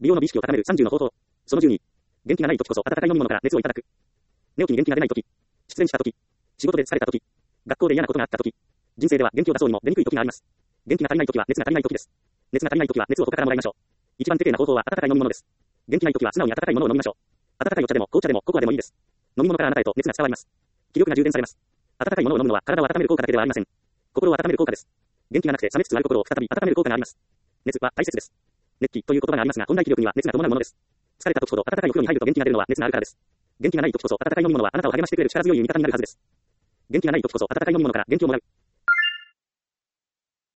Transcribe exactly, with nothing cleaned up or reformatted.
美容の美意識を高めるさんじゅうの方法。そのじゅうに。元気がない時こそ温かい飲み物から熱をいただく。寝起きに元気が出ない時。失恋した時。仕事で疲れた時。学校で嫌なことがあった時。人生では元気を出そうにも出にくい時があります。元気が足りない時は熱が足りない時です。熱が足りない時は熱を他からもらいましょう。一番手軽な方法は温かい飲み物です。元気ない時は素直に温かいものを飲みましょう。温かいお茶でも紅茶でもココアでもいいです。飲み物からあなたへと熱が伝わります。気力が充電されます。温かいものを飲むのは体を温める効果だけではありません。心を温める効果です。元気がなくて冷めつつある心を再び温める効果があります。熱は大切です。熱気という言葉がありますが、本来気力には熱が伴うものです。疲れた時ほど温かいお風呂に入ると元気が出るのは熱があるからです。元気がない時こそ温かい飲み物はあなたを励ましてくれる力強い味方になるはずです。元気がない時こそ温かい飲み物から元気をもらう。